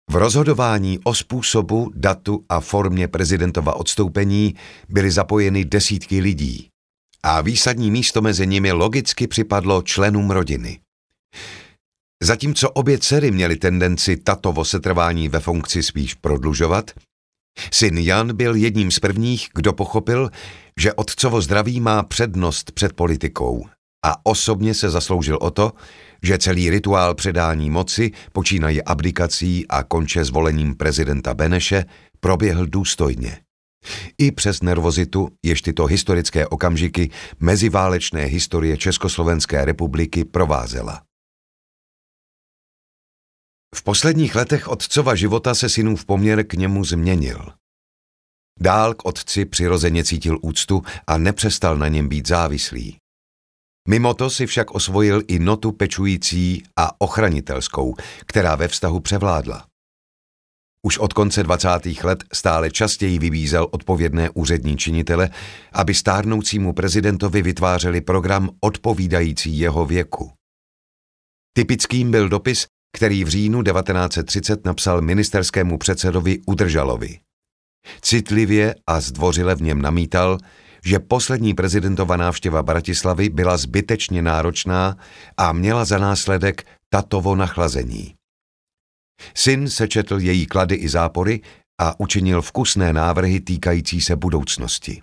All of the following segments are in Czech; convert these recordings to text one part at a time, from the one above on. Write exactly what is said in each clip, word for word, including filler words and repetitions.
V rozhodování o způsobu, datu a formě prezidentova odstoupení byly zapojeny desítky lidí a výsadní místo mezi nimi logicky připadlo členům rodiny. Zatímco obě dcery měly tendenci tatovo setrvání ve funkci spíš prodlužovat, syn Jan byl jedním z prvních, kdo pochopil, že otcovo zdraví má přednost před politikou a osobně se zasloužil o to, že celý rituál předání moci, počínaje abdikací a konče zvolením prezidenta Beneše, proběhl důstojně. I přes nervozitu, jež tyto historické okamžiky meziválečné historie Československé republiky provázela. V posledních letech otcova života se synův poměr k němu změnil. Dál k otci přirozeně cítil úctu a nepřestal na něm být závislý. Mimo to si však osvojil i notu pečující a ochranitelskou, která ve vztahu převládla. Už od konce dvacátých let stále častěji vybízel odpovědné úřední činitele, aby stárnoucímu prezidentovi vytvářeli program odpovídající jeho věku. Typickým byl dopis, který v říjnu devatenáct set třicet napsal ministerskému předsedovi Udržalovi. Citlivě a zdvořile v něm namítal, že poslední prezidentova návštěva Bratislavy byla zbytečně náročná a měla za následek tatovo nachlazení. Syn sečetl její klady i zápory a učinil vkusné návrhy týkající se budoucnosti.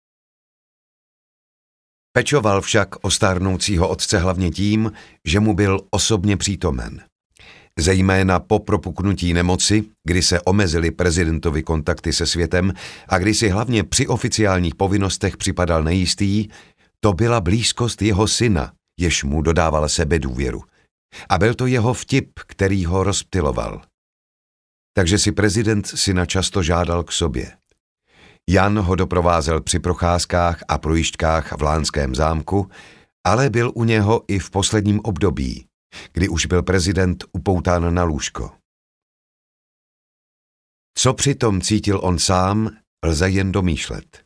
Pečoval však o stárnoucího otce hlavně tím, že mu byl osobně přítomen. Zejména po propuknutí nemoci, kdy se omezily prezidentovi kontakty se světem a kdy si hlavně při oficiálních povinnostech připadal nejistý, to byla blízkost jeho syna, jež mu dodávala sebedůvěru. A byl to jeho vtip, který ho rozptyloval. Takže si prezident syna často žádal k sobě. Jan ho doprovázel při procházkách a projížďkách v Lánském zámku, ale byl u něho i v posledním období, kdy už byl prezident upoután na lůžko. Co přitom cítil on sám, lze jen domýšlet.